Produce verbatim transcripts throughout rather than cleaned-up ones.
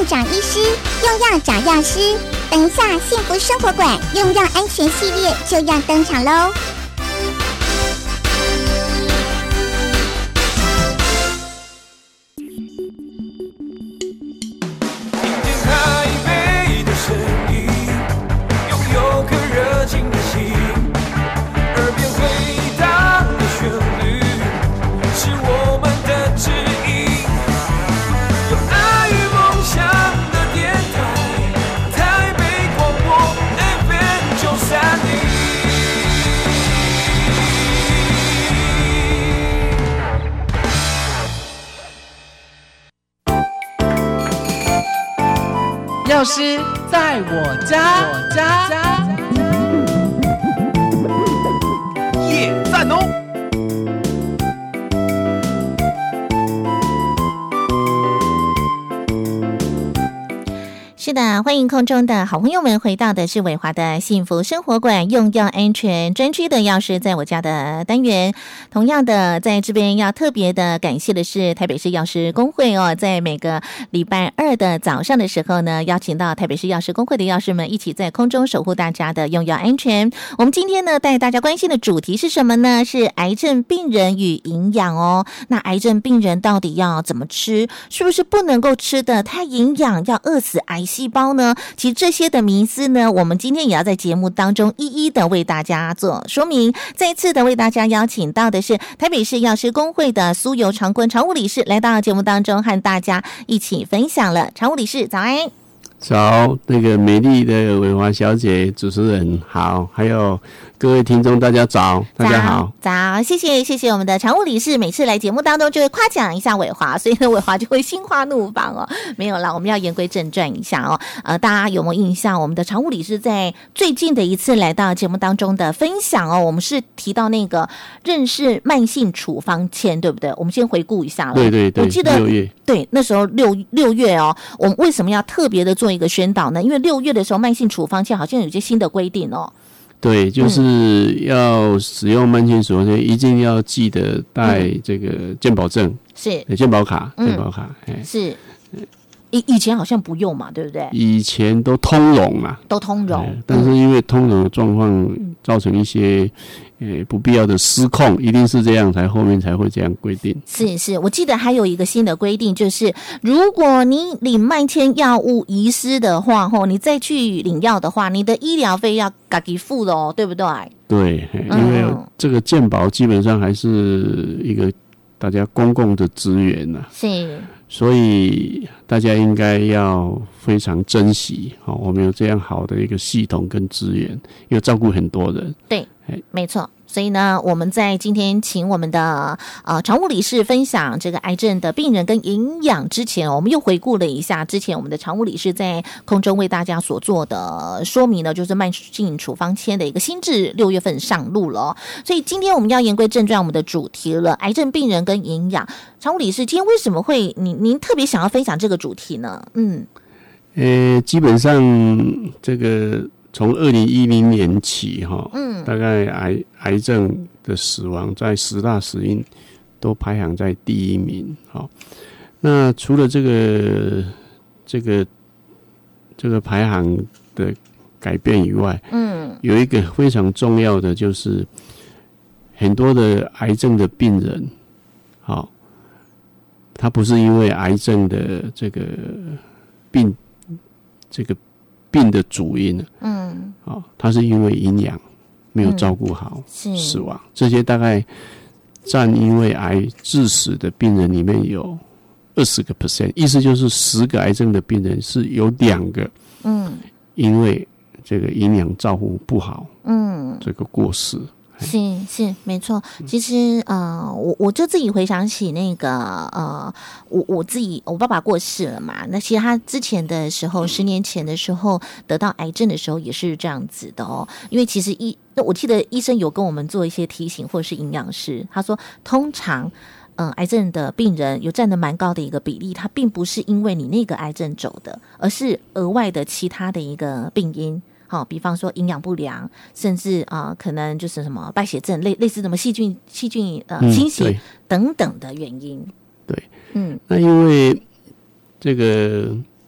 长医师，用药找药师。等一下，幸福生活馆用药安全系列就要登场喽！ 听见台北的声音，拥有颗热情的心，耳边回荡的旋律，是我们的指引。有爱与梦想的电台，台北广播 F M 九三零。 药师在我家，我家耶赞哦！ 是的，欢迎空中的好朋友们回到的是伟华的幸福生活馆用药安全专区的药师在我家的单元。同样的，在这边要特别的感谢的是台北市药师公会哦，在每个礼拜二的早上的时候呢，邀请到台北市药师公会的药师们一起在空中守护大家的用药安全。我们今天呢带大家关心的主题是什么呢？是癌症病人与营养哦。那癌症病人到底要怎么吃？是不是不能够吃的太营养，要饿死癌细胞呢？其实这些的迷思呢，我们今天也要在节目当中一一的为大家做说明。再次的为大家邀请到的是台北市药师公会的苏尤长坤常务理事来到节目当中，和大家一起分享了。常务理事早安。 早，那个美丽的伟华小姐，主持人好，还有各位听众，大家早，大家好， 早，谢谢谢谢我们的常务理事，每次来节目当中就会夸奖一下伟华，所以呢，伟华就会心花怒放哦。没有啦，我们要言归正传一下哦。呃，大家有没有印象？我们的常务理事在最近的一次来到节目当中的分享哦，我们是提到那个认识慢性处方签，对不对？我们先回顾一下了。 对对对， 我记得六月， 对，那时候六六月哦，我们为什么要特别的做一个宣导呢？因为六月的时候，慢性处方签好像有些新的规定哦。 对，就是要使用慢性处方签，一定要记得带这个健保证， 是健保卡，健保卡， 嗯、是。以以前好像不用嘛，对不对？ 以前都通融嘛， 都通融， 但是因为通融的状况造成一些呃不必要的失控，一定是这样才后面才会这样规定。 是是，我记得还有一个新的规定，就是如果你领慢签药物遗失的话，吼，你再去领药的话，你的医疗费要自己付的哦，对不对？ 对，因为这个健保基本上还是一个大家公共的资源呐、啊， 是。 所以大家应该要非常珍惜，我们有这样好的一个系统跟资源，要照顾很多人。 对，没错。所以呢，我们在今天请我们的呃常务理事分享这个癌症的病人跟营养之前，我们又回顾了一下之前我们的常务理事在空中为大家所做的说明呢，就是慢性处方签的一个新制六月份上路了、哦。所以今天我们要言归正传，我们的主题了，癌症病人跟营养。常务理事，今天为什么会您您特别想要分享这个主题呢？嗯， 呃，基本上这个。从二零一零年起，哈，嗯，大概癌癌症的死亡在十大死因都排行在第一名，好，那除了这个这个这个排行的改变以外，嗯，有一个非常重要的就是很多的癌症的病人，好，他不是因为癌症的这个病这个。病的主因，嗯，哦，它是因为营养没有照顾好、嗯、死亡，这些大概占因为癌致死的病人里面有二十个 percent， 意思就是十个癌症的病人是有两个，嗯，因为这个营养照顾不好，嗯，这个过世。 是是没错，其实呃，我我就自己回想起那个呃，我我自己我爸爸过世了嘛，那其实他之前的时候，十年前的时候得到癌症的时候也是这样子的哦，因为其实医我记得医生有跟我们做一些提醒，或者是营养师，他说通常嗯，癌症的病人有占的蛮高的一个比例，它并不是因为你那个癌症走的，而是额外的其他的一个病因。好、哦，比方说营养不良，甚至啊、呃，可能就是什么败血症，类类似什么细菌、细菌呃侵袭、嗯、等等的原因。 对，嗯，那因为这个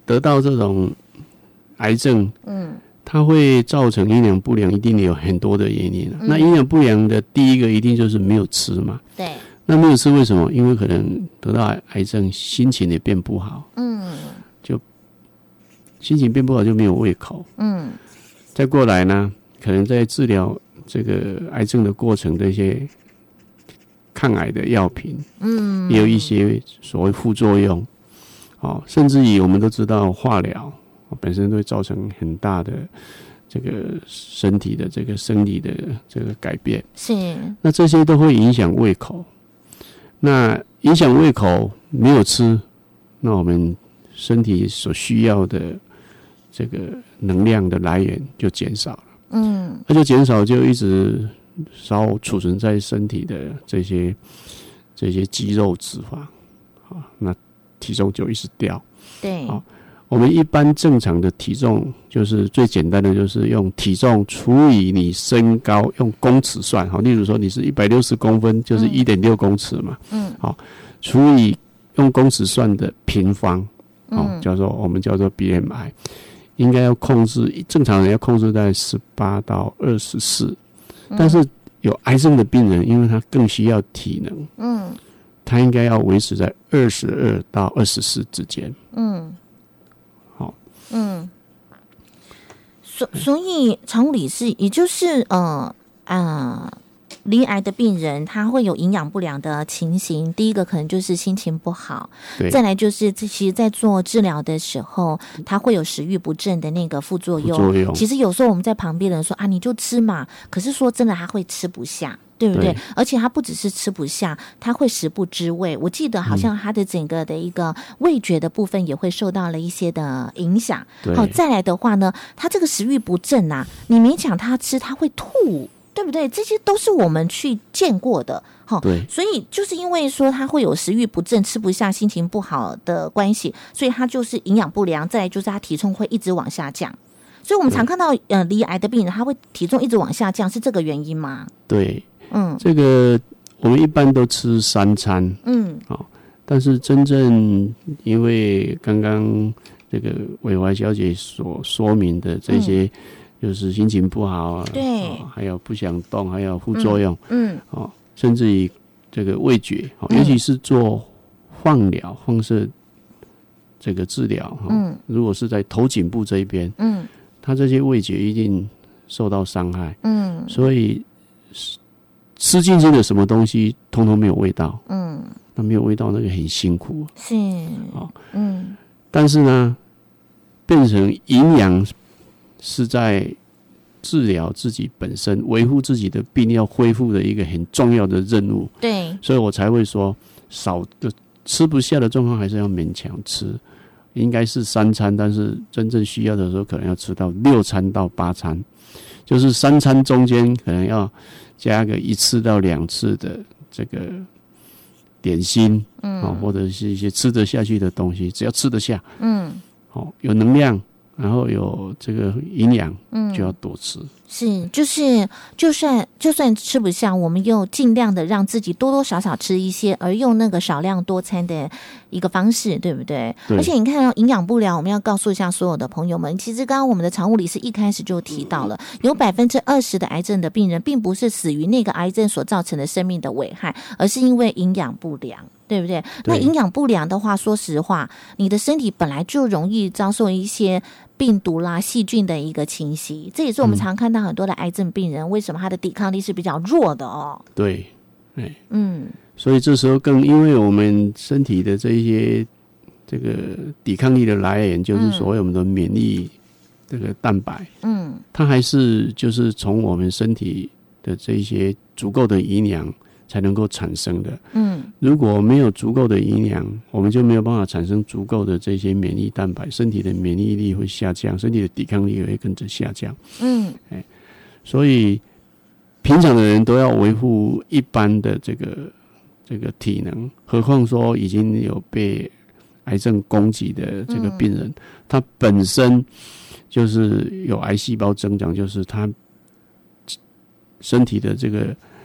得到这种癌症，嗯，它会造成营养不良，一定有很多的原因、啊嗯、那营养不良的第一个一定就是没有吃嘛， 对。 那没有吃为什么？因为可能得到癌症，心情也变不好，嗯，就心情变不好就没有胃口，嗯，再过来呢，可能在治疗这个癌症的过程的一些抗癌的药品，嗯，也有一些所谓副作用，哦，甚至于我们都知道化疗本身都会造成很大的这个身体的这个生理的这个改变， 是， 那这些都会影响胃口。那影响胃口没有吃，那我们身体所需要的这个能量的来源就减少了，嗯，那就减少就一直少储存在身体的这些这些肌肉脂肪，啊，那体重就一直掉， 对，啊， 我们一般正常的体重就是最简单的，就是用体重除以你身高，用公尺算。好，例如说你是一百六十公分，就是 一点六公尺嘛。嗯。好，除以用公尺算的平方，好，嗯，叫做我们叫做 B M I， 应该要控制，正常人要控制在十八到二十四，但是有癌症的病人，因为他更需要体能，嗯，他应该要维持在二十二到二十四之间，嗯。 嗯，所所以常务理事，也就是呃啊，罹癌的病人他会有营养不良的情形。第一个可能就是心情不好，再来就是其实在做治疗的时候，他会有食欲不振的那个副作用。 副作用其实有时候我们在旁边的人说啊，你就吃嘛，可是说真的，他会吃不下。对不对？对，而且他不只是吃不下，他会食不知味。我记得好像他的整个的一个味觉的部分也会受到了一些的影响。好，再来的话呢，他这个食欲不振啊，你勉强他吃，他会吐，对不对？这些都是我们去见过的。好， 对， 所以就是因为说他会有食欲不振、吃不下、心情不好的关系，所以他就是营养不良。再来就是他体重会一直往下降。所以我们常看到呃罹癌的病人，他会体重一直往下降，是这个原因吗？ 对。嗯，这个我们一般都吃三餐，嗯，好，但是真正因为刚刚这个伟华小姐所说明的这些，就是心情不好啊， 对， 哦，还有不想动，还有副作用，嗯，嗯哦，甚至于这个味觉，哦，尤其是做放疗、放射这个治疗，嗯，如果是在头颈部这一边，嗯，它这些味觉一定受到伤害，嗯，所以吃进去的什么东西通通没有味道，嗯，那没有味道那个很辛苦， 是， 哦，嗯，但是呢，变成营养是在治疗自己本身、维护自己的病要恢复的一个很重要的任务， 对， 所以我才会说少的吃不下的状况还是要勉强吃，应该是三餐，但是真正需要的时候可能要吃到六餐到八餐，就是三餐中间可能要加个一次到两次的这个点心，嗯，哦，或者是一些吃得下去的东西，只要吃得下，嗯，哦，有能量，然后有这个营养，嗯，就要多吃。 是，就是就算就算吃不下，我们又尽量的让自己多多少少吃一些，而用那个少量多餐的一个方式，对不对？ 对。 而且你看，营养不良，我们要告诉一下所有的朋友们，其实刚刚我们的常务理事一开始就提到了，有百分之二十的癌症的病人，并不是死于那个癌症所造成的生命的危害，而是因为营养不良。对不对？那营养不良的话，说实话，你的身体本来就容易遭受一些病毒啦、细菌的一个侵袭，这也是我们常看到很多的癌症病人，嗯，为什么他的抵抗力是比较弱的哦。 对，哎，嗯，所以这时候更因为我们身体的这一些这个抵抗力的来源，就是所谓我们的免疫这个蛋白，嗯，它还是就是从我们身体的这一些足够的营养才能够产生的，嗯，如果没有足够的营养，我们就没有办法产生足够的这些免疫蛋白，身体的免疫力会下降，身体的抵抗力也会跟着下降，嗯，哎，所以平常的人都要维护一般的这个这个体能，何况说已经有被癌症攻击的这个病人，嗯，他本身就是有癌细胞增长，就是他身体的这个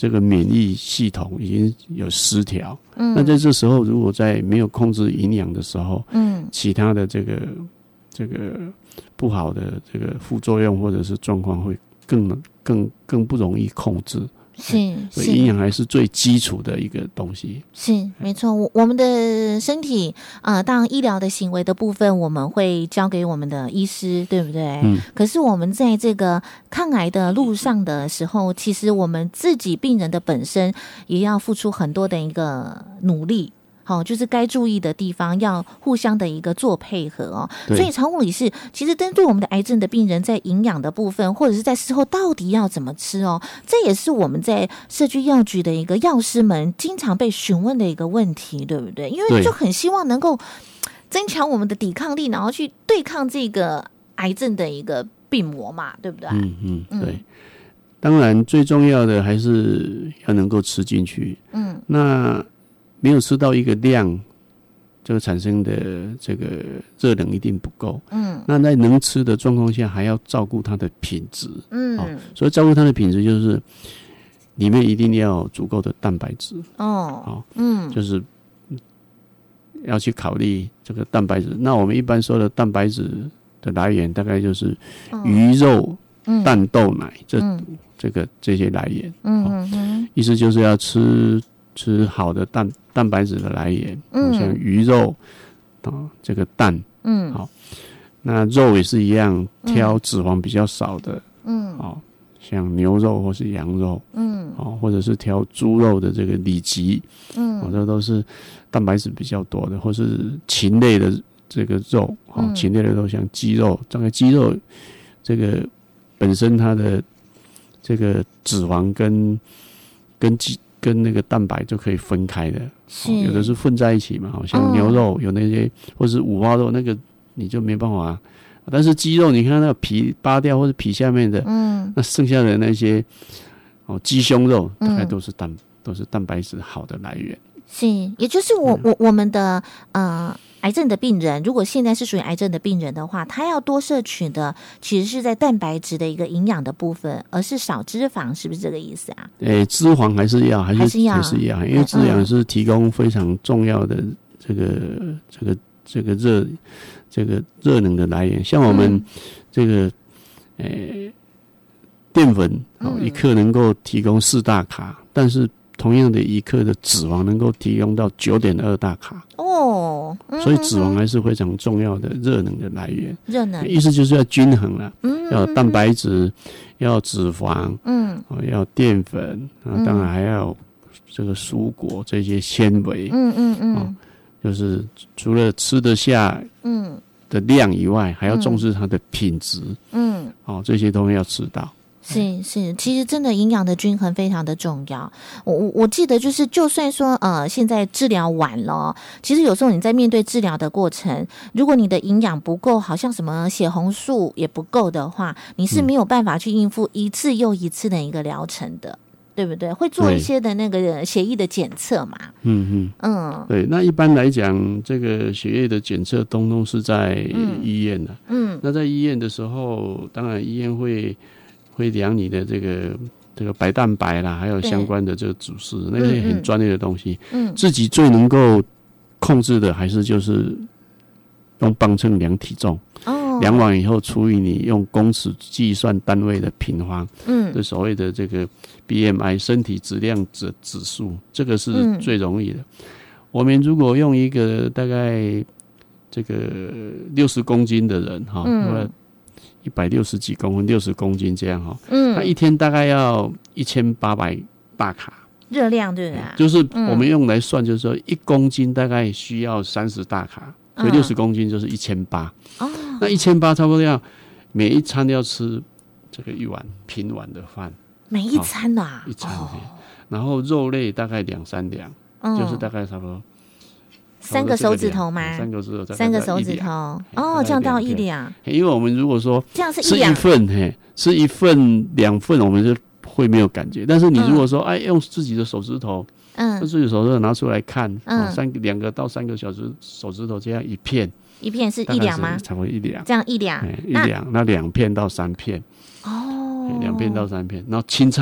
这个免疫系统已经有失调。嗯，那在这时候，如果在没有控制营养的时候，嗯，其他的这个这个不好的这个副作用或者是状况会更更更不容易控制。 是， 所以营养还是最基础的一个东西。 是，没错。我我们的身体啊、呃，当然医疗的行为的部分，我们会交给我们的医师，对不对？嗯。可是我们在这个抗癌的路上的时候，其实我们自己病人的本身也要付出很多的一个努力。好、哦，就是该注意的地方要互相的一个做配合哦。所以常务理事其实针对我们的癌症的病人，在营养的部分或者是在事后到底要怎么吃哦，这也是我们在社区药局的一个药师们经常被询问的一个问题，对不对？因为就很希望能够增强我们的抵抗力，然后去对抗这个癌症的一个病魔嘛，对不对？ 嗯嗯，对。嗯，当然最重要的还是要能够吃进去。嗯，那没有吃到一个量，这个产生的这个热能一定不够。嗯，那在能吃的状况下，还要照顾它的品质。嗯，哦，所以照顾它的品质就是里面一定要有足够的蛋白质。哦，哦，嗯，就是要去考虑这个蛋白质。那我们一般说的蛋白质的来源，大概就是鱼肉、嗯、蛋、豆、奶这、嗯、这个这些来源。嗯嗯嗯，意思就是要吃。吃好的蛋蛋白质的来源，嗯，像鱼肉啊，这个蛋，嗯，好，那肉也是一样，挑脂肪比较少的，嗯，好，像牛肉或是羊肉，嗯，好，或者是挑猪肉的这个里脊，嗯，这都是蛋白质比较多的，或是禽类的这个肉，好，禽类的肉像鸡肉，这个鸡肉这个本身它的这个脂肪跟跟鸡。跟那个蛋白就可以分开的，哦，有的是混在一起嘛，好像牛肉有那些，或是五花肉，那个你就没办法。但是鸡肉，你看那个皮扒掉或者皮下面的，嗯，那剩下的那些哦，鸡胸肉大概都是蛋，嗯，都是蛋白质好的来源。 是，也就是我我我们的呃癌症的病人，如果现在是属于癌症的病人的话，他要多摄取的其实是在蛋白质的一个营养的部分，而是少脂肪，是不是这个意思啊？ 诶，欸，脂肪还是要，还是还是要，还是要，因为脂肪是提供非常重要的这个这个这个热这个热能的来源。像我们这个诶淀粉哦，一克能够提供四大卡，但是同样的一克的脂肪能够提供到 九点二大卡哦，嗯，所以脂肪还是非常重要的热能的来源。 热能意思就是要均衡了，嗯，要有蛋白质，要有脂肪，嗯，哦，要有淀粉，啊，当然还要有这个蔬果这些纤维，嗯嗯嗯，哦，就是除了吃得下，嗯的量以外，还要重视它的品质，嗯，哦，这些都要吃到。 是是，其实真的营养的均衡非常的重要。我我我记得就是，就算说呃现在治疗完了，其实有时候你在面对治疗的过程，如果你的营养不够，好像什么血红素也不够的话，你是没有办法去应付一次又一次的一个疗程的，对不对？会做一些的那个血液的检测嘛。嗯嗯嗯， 对。那一般来讲，这个血液的检测通通是在医院的。嗯，那在医院的时候，当然医院会。会量你的这个这个白蛋白啦，还有相关的这个指示，那些很专业的东西。嗯，自己最能够控制的还是就是用磅秤量体重。哦，量完以后除以你用公尺计算单位的平方。嗯，这所谓的这个 B M I 身体质量指指数，这个是最容易的。嗯，我们如果用一个大概这个六十公斤的人哈，嗯。一百六十几公分，六十公斤这样哈，嗯，他一天大概要一千八百大卡热量，对不对？ 就是我们用来算，就是说一公斤大概需要三十大卡，所以六十公斤就是一千八。哦，那一千八差不多要每一餐要吃这个一碗平碗的饭， 每一餐啊， 一餐，哦，然后肉类大概两三两，嗯，就是大概差不多。 三个手指头吗？ 三个手指头， 三个手指头。哦，这样到一两。 因为我们如果说这样是吃一份，嘿，吃一份两份，我们就会没有感觉。但是你如果说，嗯，哎，用自己的手指头，嗯，用自己的手指头拿出来看，嗯，哦，三个两个到三个小时手指头这样一片， 一片是一两吗？ 差不多一两。 这样一两， 一两，那两片到三片。哦，两片到三片，然后青菜，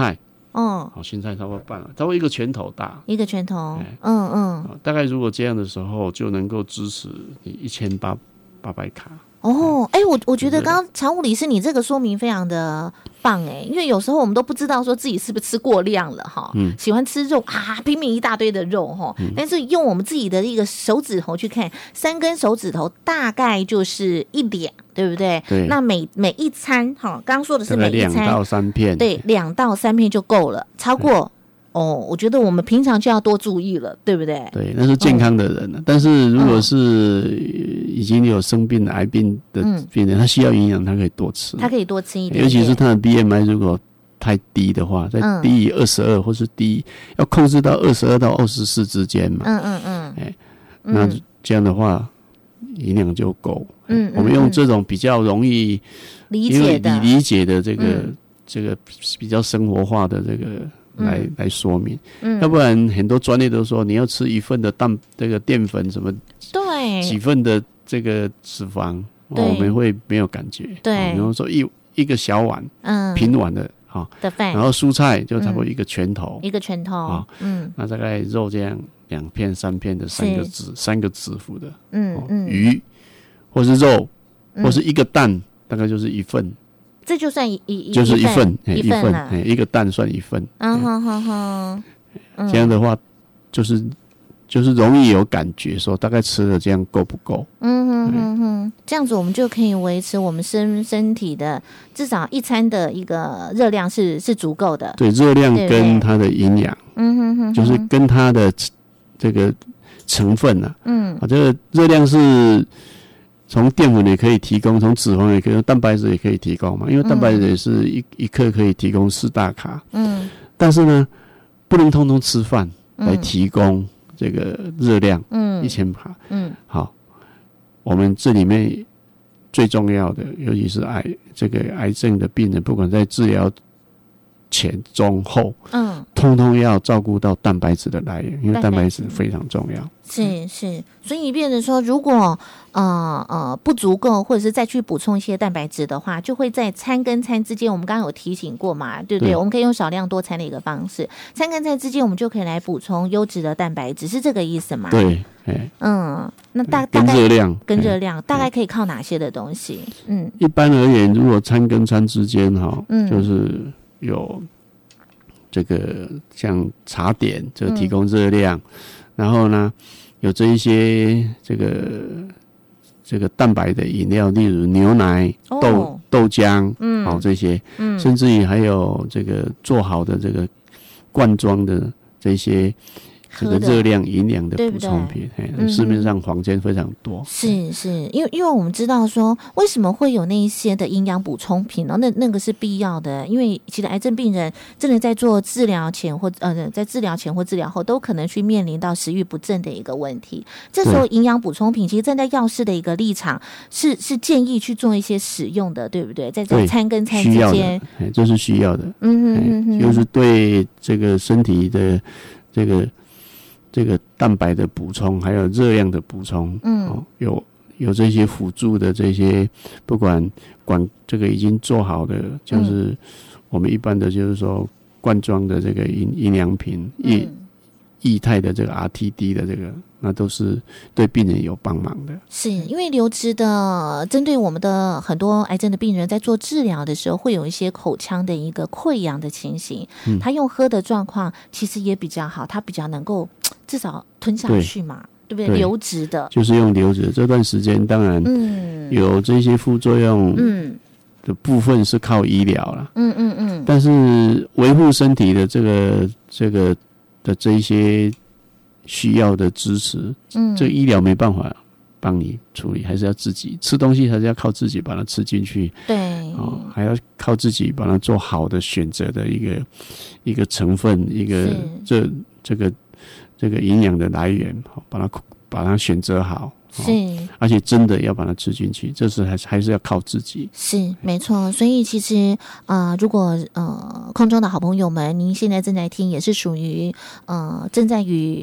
哦， 好，青菜差不多半了，差不多一个拳头大， 一个拳头， 哎嗯嗯， 啊大概如果这样的时候，就能够支持你一千八八百卡。 哦，哎、欸，我我觉得刚刚常务理事你这个说明非常的棒哎、欸，因为有时候我们都不知道说自己是不是吃过量了哈，嗯，喜欢吃肉啊，拼命一大堆的肉哈，嗯、但是用我们自己的一个手指头去看，三根手指头大概就是一两，对不对？ 对。 那每每一餐哈，刚刚说的是每一餐两到三片， 对，两到三片就够了，超过。哦，我觉得我们平常就要多注意了，对不对？ 对，那是健康的人了、哦。但是如果是已经有生病的癌病的病人，嗯、他需要营养，他可以多吃， 他可以多吃一点点。 尤其是他的 B M I 如果太低的话，在低于二十二或是低，要控制到二十二到二十四之间嘛。嗯嗯嗯。哎、欸，那这样的话，营养就够。嗯，我们用这种比较容易理解的、 理理解的这个、嗯、这个比较生活化的这个。来、嗯、来说明、嗯，要不然很多专业都说你要吃一份的蛋这个淀粉什么， 对， 几份的这个脂肪，哦、我们会没有感觉。 对， 比如说一一个小碗，嗯，平碗的哈、哦、 的饭， 然后蔬菜就差不多一个拳头， 嗯、一个拳头啊、哦，嗯， 那大概肉这样两片三片的三个指三个指腹的， 嗯、哦、嗯， 鱼或是肉、嗯、或是一个蛋，大概就是一份。 这就算一一就是一份一份一份，一个蛋算一份。 嗯哼哼哼， 这样的话就是就是容易有感觉，说大概吃了这样够不够？ 嗯哼哼哼，这样子我们就可以维持我们身身体的至少一餐的一个热量是是足够的。 对，热量跟它的营养，嗯哼哼，就是跟它的这个成分啊，嗯，啊，这个热量是。从淀粉也可以提供，从脂肪也可以，蛋白质也可以提供嘛。因为蛋白质也是一、嗯、一克可以提供四大卡。嗯。但是呢，不能通通吃饭来提供这个热量。嗯。一千卡。嗯。好，我们这里面最重要的，尤其是癌这个癌症的病人，不管在治疗前、中、后，嗯，通通要照顾到蛋白质的来源，因为蛋白质非常重要。 是是，所以变成说，如果呃呃不足够，或者是再去补充一些蛋白质的话，就会在餐跟餐之间，我们刚刚有提醒过嘛，对不对？对，我们可以用少量多餐的一个方式，餐跟餐之间，我们就可以来补充优质的蛋白质，是这个意思吗？ 对， 嗯，那大大概跟热量跟热量大概可以靠哪些的东西？嗯， 一般而言，如果餐跟餐之间哈，嗯，就是有这个像茶点，就提供热量，嗯、然后呢。有这一些这个这个蛋白的饮料，例如牛奶、哦、豆豆浆，嗯，好、哦、这些，嗯，甚至于还有这个做好的这个罐装的这些这个热量营养的补充品，嗯，市面上坊间非常多。 是是，因为因为我们知道说，为什么会有那一些的营养补充品呢？那那个是必要的，因为其实癌症病人真的在做治疗前或呃在治疗前或治疗后，都可能去面临到食欲不振的一个问题。这时候营养补充品，其实站在药师的一个立场，是是建议去做一些使用的，对不对？在这餐跟餐之间， 这是需要的。嗯嗯嗯，就是对这个身体的这个。这个蛋白的补充，还有热量的补充，嗯，哦、有有这些辅助的这些，不管管这个已经做好的，就是我们一般的，就是说罐装的这个营营养品，液液态的这个 R T D 的这个，那都是对病人有帮忙的。 是因为流质的，针对我们的很多癌症的病人，在做治疗的时候，会有一些口腔的一个溃疡的情形。嗯，他用喝的状况其实也比较好，他比较能够至少吞下去嘛， 对, 对不对？流质的， 就是用流质。这段时间当然，嗯，有这些副作用，嗯。的部分是靠医疗啦，嗯嗯嗯，但是维护身体的这个这个的这一些需要的支持，嗯，这个医疗没办法帮你处理，还是要自己吃东西，还是要靠自己把它吃进去， 对， 哦，还要靠自己把它做好的选择的一个一个成分，一个这这个这个营养的来源，把它把它选择好。是，而且真的要把它吃进去，这是还是还是要靠自己。 是，没错。所以其实呃，如果呃空中的好朋友们，您现在正在听，也是属于呃正在与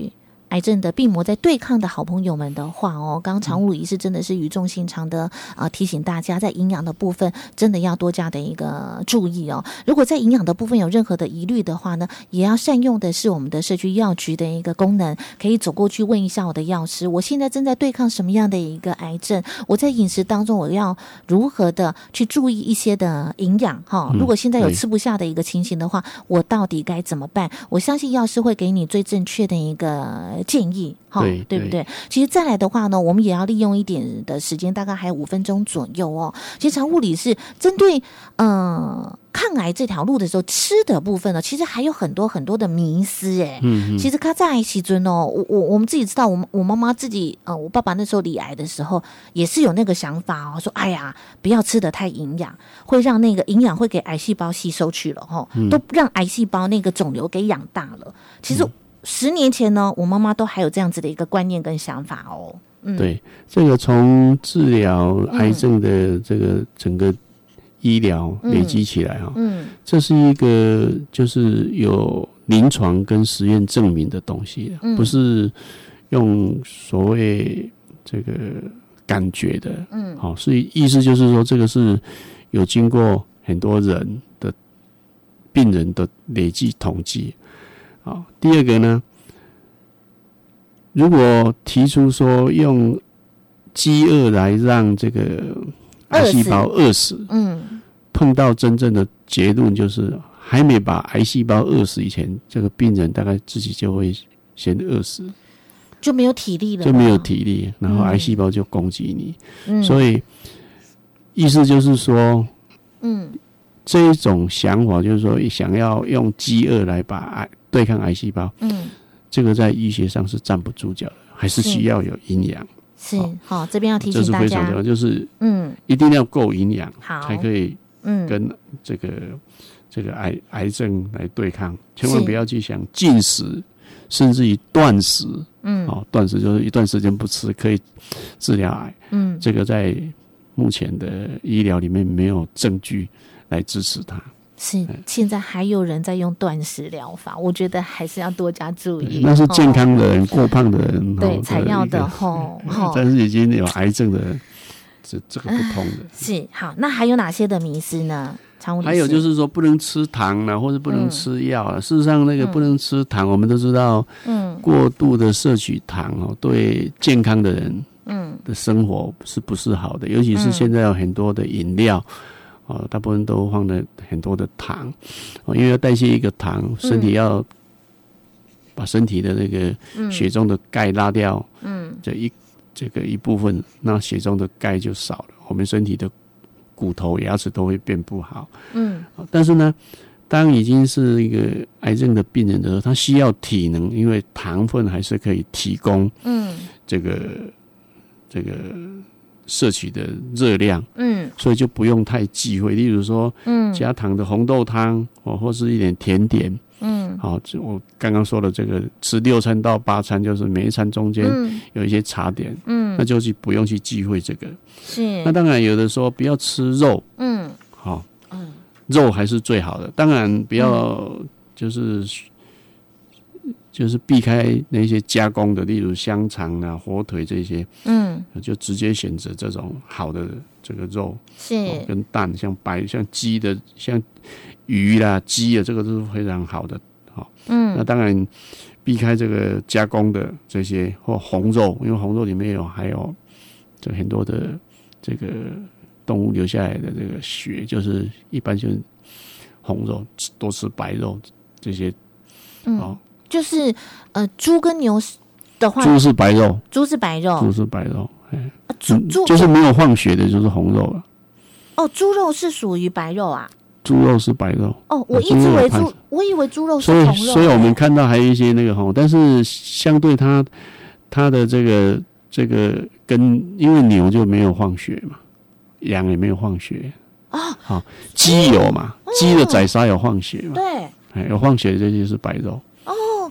癌症的病魔在对抗的好朋友们的话哦，刚刚常务医师真的是语重心长的啊、呃、提醒大家，在营养的部分真的要多加的一个注意哦。如果在营养的部分有任何的疑虑的话呢，也要善用的是我们的社区药局的一个功能，可以走过去问一下我的药师，我现在正在对抗什么样的一个癌症，我在饮食当中我要如何的去注意一些的营养哈、嗯。如果现在有吃不下的一个情形的话，我到底该怎么办？我相信药师会给你最正确的一个建议哈，对, 对不对？其实再来的话呢，我们也要利用一点的时间，大概还有五分钟左右哦。其实常物理是针对呃抗癌这条路的时候，吃的部分呢，其实还有很多很多的迷思哎。嗯, 嗯，其实他在时尊哦，我我我们自己知道，我我妈妈自己呃，我爸爸那时候罹癌的时候，也是有那个想法哦，说哎呀，不要吃得太营养，会让那个营养会给癌细胞吸收去了哈、哦嗯，都让癌细胞那个肿瘤给养大了。其实。嗯十年前呢，我妈妈都还有这样子的一个观念跟想法哦。嗯， 对，这个从治疗癌症的这个整个医疗累积起来哈、嗯，嗯，这是一个就是有临床跟实验证明的东西，嗯、不是用所谓这个感觉的，嗯，好、哦，所以意思就是说，这个是有经过很多人的病人的累计统计。好，第二个呢，如果提出说用饥饿来让这个癌细胞饿死，嗯，碰到真正的结论就是还没把癌细胞饿死以前，这个病人大概自己就会先饿死， 就没有体力了， 就没有体力，然后癌细胞就攻击你，嗯，所以意思就是说，嗯。这一种想法就是说，想要用饥饿来把癌对抗癌细胞，嗯，这个在医学上是站不住脚的，还是需要有营养。 是，好、哦，这边要提醒大家， 这是非常重要，就是嗯，一定要够营养，才可以跟这个、嗯、这个癌癌症来对抗。千万不要去想禁食，甚至于断食，嗯，哦，断食就是一段时间不吃可以治疗癌，嗯，这个在目前的医疗里面没有证据来支持它。 是，现在还有人在用断食疗法，我觉得还是要多加注意。 那是健康的人、哦、过胖的人对才要的吼、 哦。但是已经有癌症的，这这个不同的。 是，好，那还有哪些的迷思呢？ 还有就是说不能吃糖啦，或者不能吃药啊、嗯。事实上，那个不能吃糖，嗯、我们都知道，嗯，过度的摄取糖哦，对健康的人，嗯，的生活是不是好的？尤其是现在有很多的饮料。哦，大部分都放了很多的糖，哦，因为要代谢一个糖，身体要把身体的那个血中的钙拉掉，嗯，这一这个一部分，那血中的钙就少了，我们身体的骨头、牙齿都会变不好，嗯，但是呢，当已经是一个癌症的病人的时候，他需要体能，因为糖分还是可以提供，嗯，这个这个。摄取的热量，嗯，所以就不用太忌讳。例如说，嗯，加糖的红豆汤，哦，或是一点甜点，嗯，好、哦，我刚刚说的这个吃六餐到八餐，就是每一餐中间有一些茶点，嗯，那就是不用去忌讳这个。是。那当然有的说不要吃肉，嗯，好、哦，嗯，肉还是最好的。当然不要就是。嗯就是避开那些加工的，例如香肠啊、火腿这些，嗯，就直接选择这种好的这个肉，是、哦、跟蛋，像白像鸡的，像鱼啦、鸡啊，这个都是非常好的，好、哦，嗯，那当然避开这个加工的这些或红肉，因为红肉里面有还有这很多的这个动物留下来的这个血，就是一般就是红肉，多吃白肉这些， 嗯。哦就是呃，猪跟牛的话， 猪是白肉， 猪是白肉， 猪是白肉，哎、啊，猪猪就是没有放血的，就是红肉了。 哦，猪肉是属于白肉啊？ 猪肉是白肉。 哦，我一直以为猪，我以为猪肉是红肉。 所以，所以我们看到还有一些那个红，但是相对它它的这个这个跟因为牛就没有放血嘛，羊也没有放血啊。好、哦，鸡有嘛？鸡、嗯、的宰杀有放血嘛？ 对， 哎，有放血的这些是白肉。 那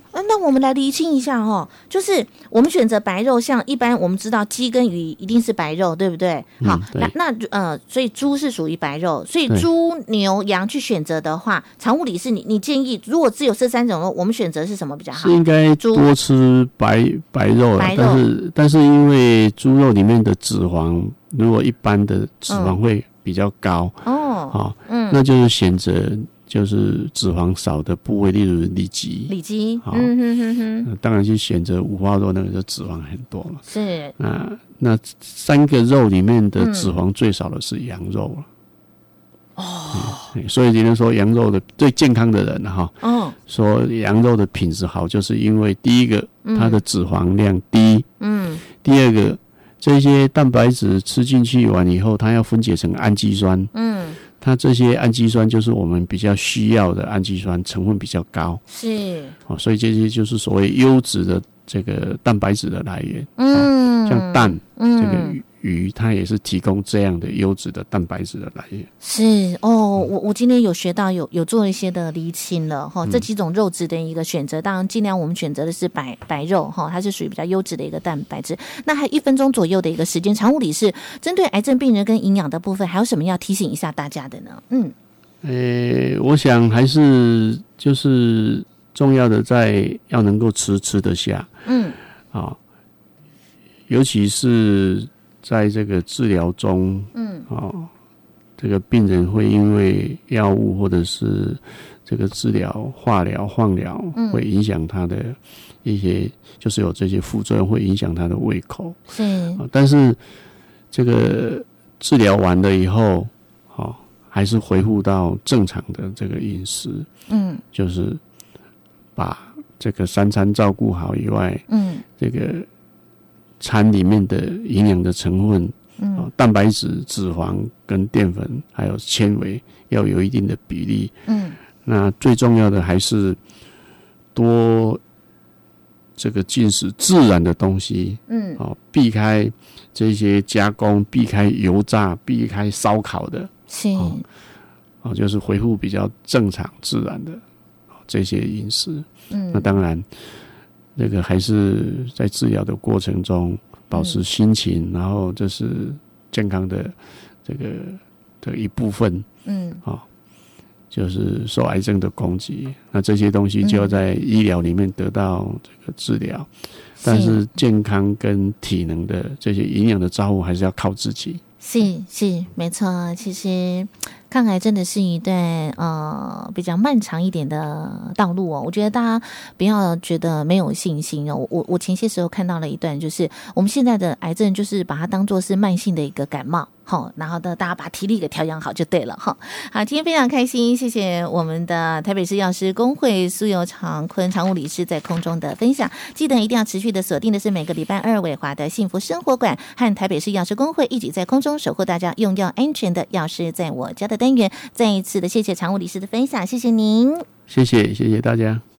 我们来厘清一下哦，就是我们选择白肉，像一般我们知道鸡跟鱼一定是白肉，对不对？ 嗯、 好， 对那那呃，所以猪是属于白肉，所以猪、牛、羊去选择的话，常务理事你你建议，如果只有这三种肉，我们选择是什么比较好？ 是应该多吃白白肉，白肉，但是但是因为猪肉里面的脂肪，如果一般的脂肪会比较高、嗯、哦，好、嗯，那就是选择。就是脂肪少的部位，例如里脊， 里脊，嗯哼哼哼， 当然去选择五花肉，那个就脂肪很多了。 是， 那那三个肉里面的脂肪最少的是羊肉了。哦、嗯，所以今天说羊肉的最健康的人哈，哦，说羊肉的品质好，就是因为第一个它的脂肪量低，嗯，第二个这些蛋白质吃进去完以后，它要分解成氨基酸，嗯。它这些氨基酸就是我们比较需要的氨基酸，成分比较高， 是哦，所以这些就是所谓优质的这个蛋白质的来源。嗯，哦、像蛋，嗯，这个鱼鱼它也是提供这样的优质的蛋白质的来源。 是哦，我我今天有学到有有做一些的厘清了哈、哦，这几种肉质的一个选择，当然尽量我们选择的是白白肉哈、哦，它是属于比较优质的一个蛋白质。那还一分钟左右的一个时间，常务理事针对癌症病人跟营养的部分，还有什么要提醒一下大家的呢？嗯， 呃，我想还是就是重要的在要能够吃吃得下，嗯，啊、哦，尤其是在这个治疗中，嗯，哦，这个病人会因为药物或者是这个治疗、化疗、放疗，会影响他的一些，就是有这些副作用，会影响他的胃口。 是、 哦，但是这个治疗完了以后，哦，还是恢复到正常的这个饮食，嗯，就是把这个三餐照顾好以外，嗯，这个餐里面的营养的成分，嗯、哦，蛋白质、脂肪跟淀粉还有纤维要有一定的比例，嗯，那最重要的还是多这个进食自然的东西，嗯，哦，避开这些加工，避开油炸，避开烧烤的， 是， 哦，哦，就是恢复比较正常自然的、哦、这些饮食，嗯，那当然。这个还是在治疗的过程中保持心情，嗯、然后这是健康的这个的一部分，嗯，啊、哦，就是受癌症的攻击，那这些东西就要在医疗里面得到这个治疗，嗯、但是健康跟体能的这些营养的照顾还是要靠自己。 是是没错，其实抗癌真的是一段呃比较漫长一点的道路哦。我觉得大家不要觉得没有信心哦。我我前些时候看到了一段，就是我们现在的癌症就是把它当作是慢性的一个感冒。好，然后呢，大家把体力给调养好就对了哈。好，今天非常开心，谢谢我们的台北市药师公会苏有常坤常务理事在空中的分享。记得一定要持续的锁定的是每个礼拜二伟华的幸福生活馆和台北市药师公会一起在空中守护大家用药安全的药师在我家的单元。再一次的谢谢常务理事的分享，谢谢您， 谢谢谢谢大家。